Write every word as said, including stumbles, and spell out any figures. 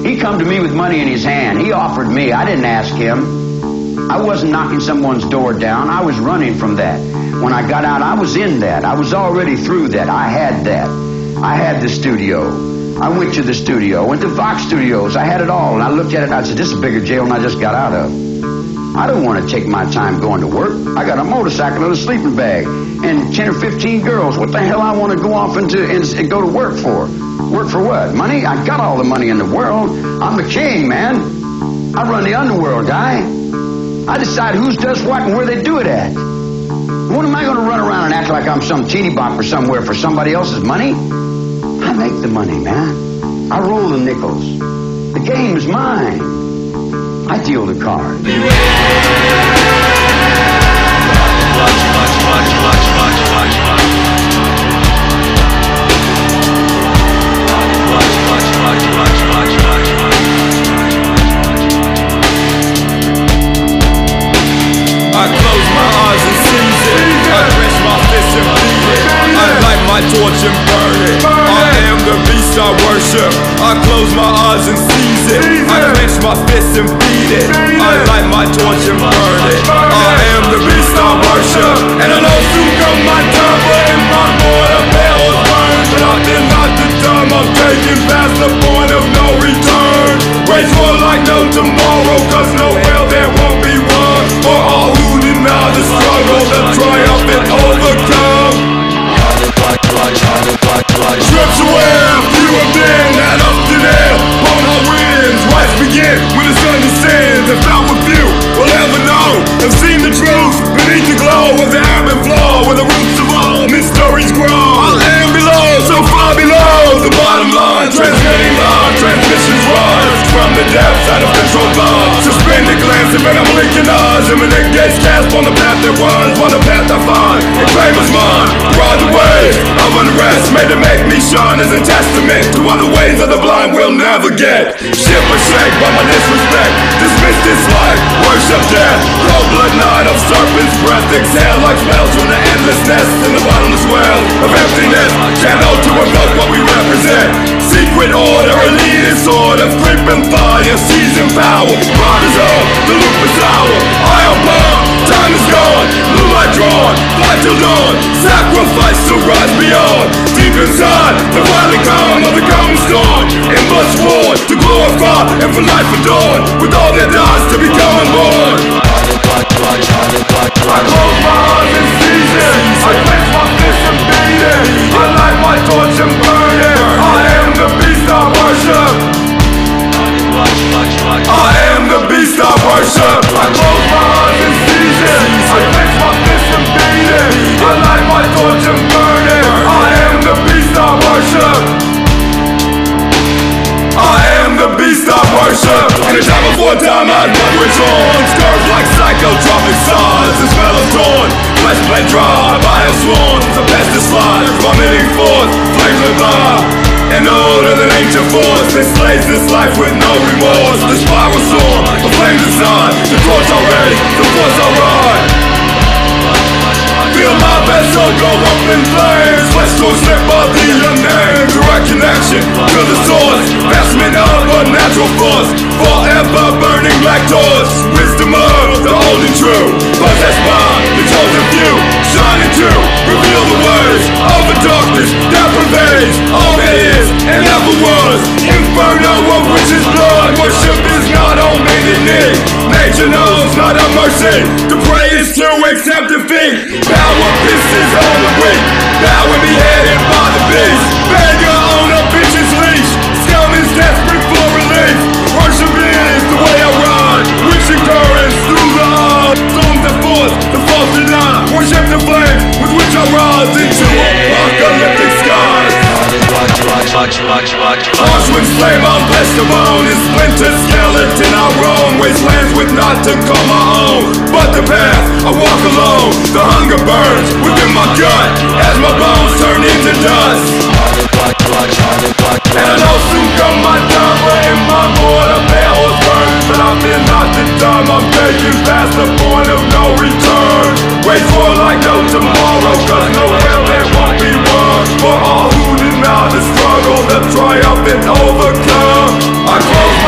He come to me with money in his hand. He offered me. I didn't ask him. I wasn't knocking someone's door down. I was running from that. When I got out, I was in that. I was already through that. I had that. I had the studio. I went to the studio. Went to Fox Studios. I had it all. And I looked at it and I said, this is a bigger jail than I just got out of. I don't want to take my time going to work. I got a motorcycle and a sleeping bag and ten or fifteen girls. What the hell I want to go off into and, and go to work for? Work for what? Money? I got all the money in the world. I'm the king, man. I run the underworld, guy. I decide who does what and where they do it at. What am I going to run around and act like I'm some teeny bopper somewhere for somebody else's money? I make the money, man. I roll the nickels. The game is mine. I deal the cards. Watch, watch, watch, watch, watch, watch, watch. Watch, watch, watch, watch, watch, watch, watch. I close my eyes and seize it. I clench my fists and beat it. I light my torch and burn it. I am the beast I worship. I close my eyes and seize it. I clench my fists and beat it. I light my torch and burn it. I am the beast I worship. And I know soon come my time, but in my mortar hell is burned. But I did not the time I'm taking past the point of no return. Wage war like no tomorrow, cause no hell there won't be one. For all who deny the struggle, the triumph and overcome. Strips away a few of them that up to there on our winds. Rise begin when the sun descends. And found with few will ever know have seen the truth beneath the glow of the ebb and flow, where the roots of all mysteries grow. I land below, so far below the bottom line. Transmitting love, transmissions rise from the depths out of control love. Suspended glance and venom leaking eyes. Imminent gaze cast on the path that runs, on the path I find. And claim as mine, ride the wave of unrest made to make me shine as a testament to other ways of the blind will never get. Ship or shake by my disrespect. Dismiss this life, worship death. Cold blood night of serpent's breath. Exhale like smells from the endless nest in the bottomless well of emptiness. Channel to invoke what we represent. Secret order, elitist order, creeping fire, seizing power. Rod is up, the loop is sour. I am bound, time is gone. Blue light drawn, fly till dawn. Sacrifice to rise beyond. Deep inside, the violent calm of the coming storm. It must war to glorify and for life adorn. With all that dies to become unborn. I close my eyes and seize it. I clench my fists and beat it. I light my torch and burn it. I am the beast I worship. I am the beast I worship. I close my eyes and seize it. I clench my fists and beat it. I light my torch and burn it. I am the beast I worship. I am the beast I worship. In a time before time I'd run with on. Scarves like psychotropic stars. The smell of dawn. Flesh bled dry by a sworn. The pest is slide vomiting forth. Flames of fire. And older than ancient force that slays this life with no remorse. The spiral storm, the flames inside. The torch already, the force alright. Feel my vessel go up in flames. Flesh to slip of the unnamed. Direct connection to the source. Vestment of a natural force. Forever burning black torch. Wisdom of the old and true. Possessed by the chosen few. Shining to reveal the words of the darkness that pervades all that is and ever was. Inferno of witches' blood. Worship is not on bended knee. Nature knows not of mercy. To pray is to accept defeat. Power pisses on the weak. Power beheaded by the beast. Beggar on a bitch's leash. Scum is desperate for relief. Worship is the way I run. Wishing currents through the heart. Storms that force the false deny. Worship the flame with which I rise into apocalyptic skies. Auschwitz flame, I'll bless the bone. In splinter skeleton I roam. Wastelands with not to call my own. But the path I walk alone. The hunger burns within my gut as my bones turn into dust. And I know soon come my time, but in my mortar hell is burned. But I've been not the time I'm taking past the point of no return. Wait for like no tomorrow, cause no hell there won't be one. For all who deny the struggle, the triumph and overcome. I close my